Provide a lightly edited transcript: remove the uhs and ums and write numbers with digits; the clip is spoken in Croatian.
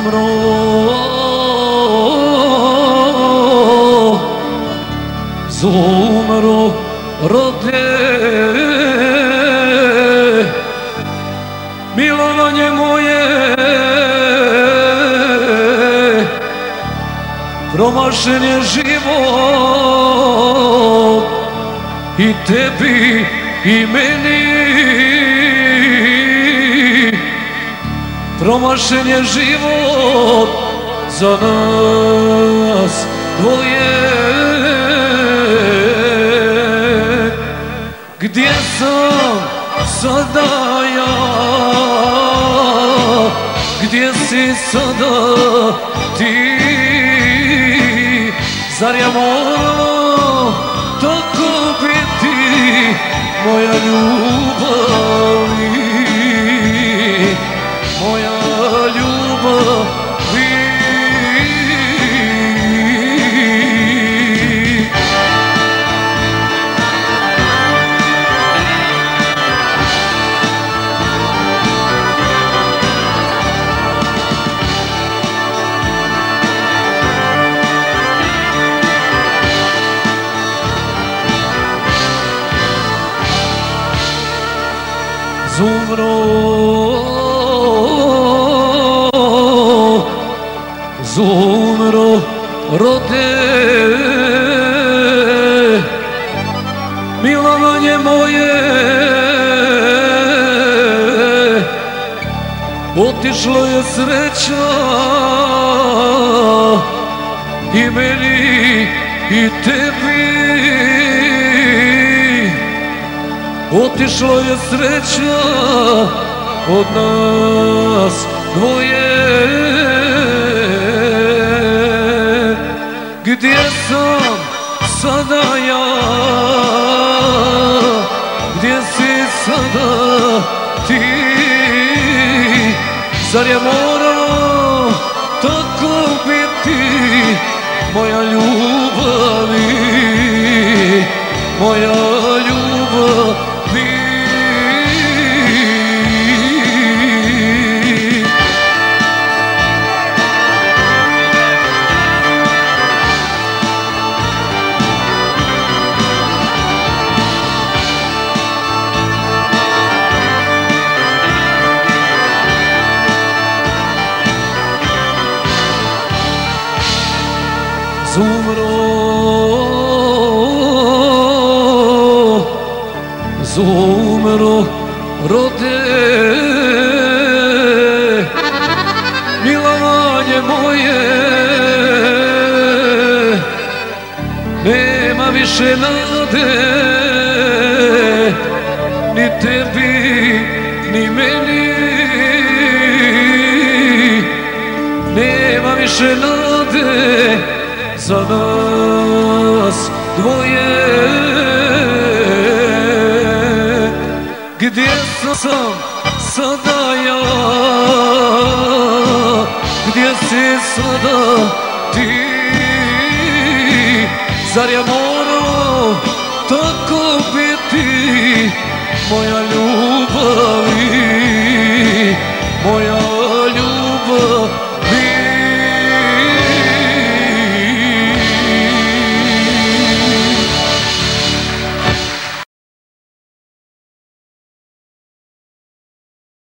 Zumro, zumro rode, milovanje moje, promašen je život i tebi i meni. Promašen je život za nas dvoje. Gdje sam sada ja? Gdje si sada ti? Zar je moralo tako biti, moja ljubavi? Moja ljubavi. Zumro, zumro rode, milovanje moje, otišlo je sreća i meni i tebi. Otišlo je sreća od nas dvoje. Gdje sam sada ja? Gdje si sada ti? Zar je moralo tako biti, moja ljubavi? Moja ljubavi. Zumro, zumro rode, milovanje moje, nema više nade, ni tebi, ni meni. Nema više nade za nas dvoje. Gdje sam sada ja? Gdje si sada ti? Zar je moralo tako biti, moja ljubav?